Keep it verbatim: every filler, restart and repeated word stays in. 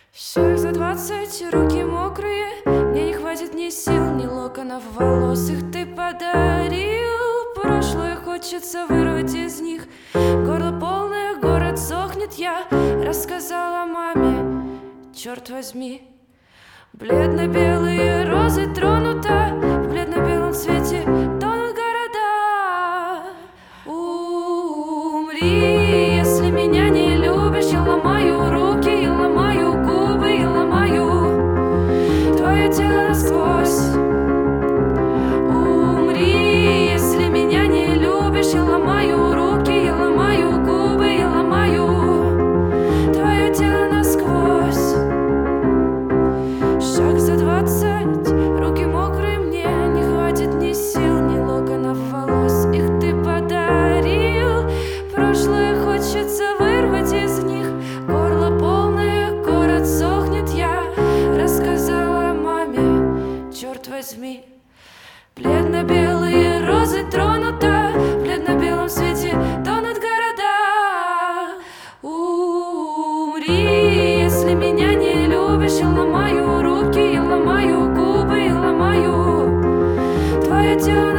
Шаг за двадцать, руки мокрые, мне не хватит ни сил, ни локонов волос. Их ты подарил, прошлое хочется вырвать из них. Горло полное, город сохнет, я рассказала маме, черт возьми. Бледно-белые розы тронута, в бледно-белом свете тонут города. Умри, если меня не любишь, я ломаю руки, я ломаю губы, я ломаю твое тело насквозь. Умри, если меня не любишь, я ломаю руки, я ломаю губы, я ломаю твое тело насквозь. Шаг за двадцать, руки мокрые, мне не хватит ни сил, ни локонов волос. Их ты подарил, прошлое хочется вырвать из них. Горло полное, город сохнет, я рассказала маме, черт возьми. Бледно-белые розы тронута, в бледно-белом свете тонут города. Умри, если меня не любишь, я ломаю руки, я ломаю губы, я ломаю твое тело